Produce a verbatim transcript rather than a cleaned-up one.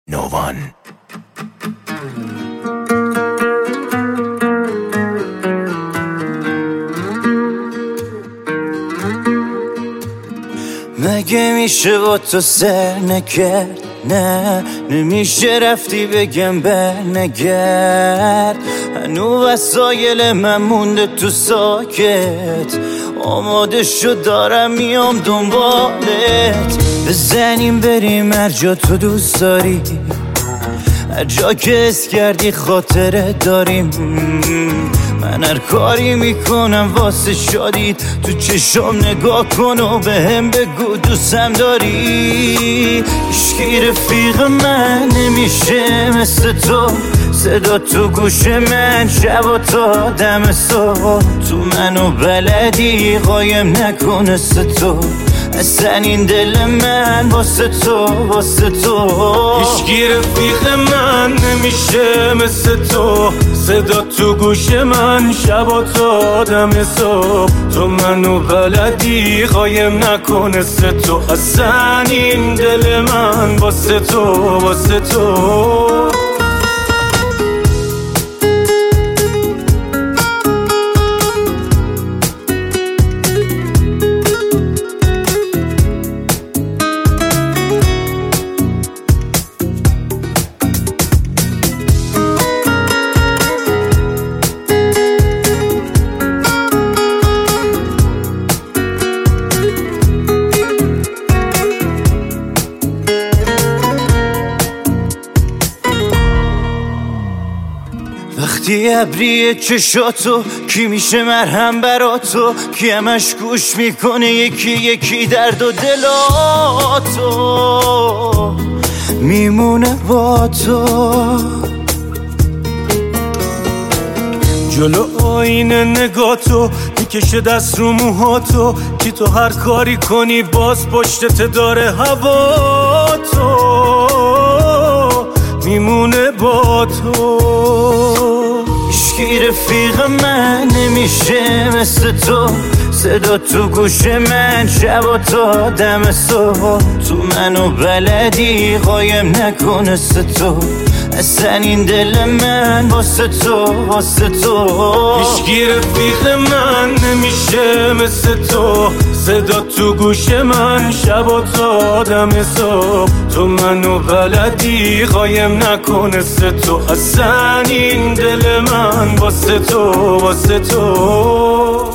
نووان. مگه میشه با تو سر نکرد؟ نه نمیشه رفتی بگم برنگرد. هنو وسایل من مونده تو ساکت، آماده شد دارم میام دنبالت. بزنیم بریم هر جا تو دوست داری، هر جا که اس کردی خاطره داریم. من هر کاری میکنم واسه شادیت، تو چشم نگاه کن و به هم بگو دوستم داری. عشقی رفیق من نمیشه مثل تو، صدا تو گوش من شب و تا دم صبح. تو منو بلدی قایم نکنه تو، اصلا این دل من واسه تو واسه تو. عشقی رفیق من نمیشه مثل تو، صدا تو گوش من شب و تا دم صبح. تو منو بلدی قایم نکنه تو، اصلا این دل من واسه تو واسه تو. وقتی ابری چشاتو کی میشه مرهم برا تو، کی همش گوش میکنه یکی یکی درد و دلاتو، میمونه با تو. جلو آینه نگاتو میکشه دست رو موهاتو، کی تو هر کاری کنی باز پشتت داره هوا تو، میمونه با تو. عشقی رفیق من نمیشه مثل تو، صدا تو گوش من شب و تا دم صبح. تو منو بلدی قایم نکنه تو، اصلا این دل من واسه تو واسه تو. عشقی رفیق من نمیشه مثل تو، صدا تو گوش من شب و تا دم صبح. تو منو بلدی قایم نکنه تو، اصلا این دل من واسه تو واسه تو.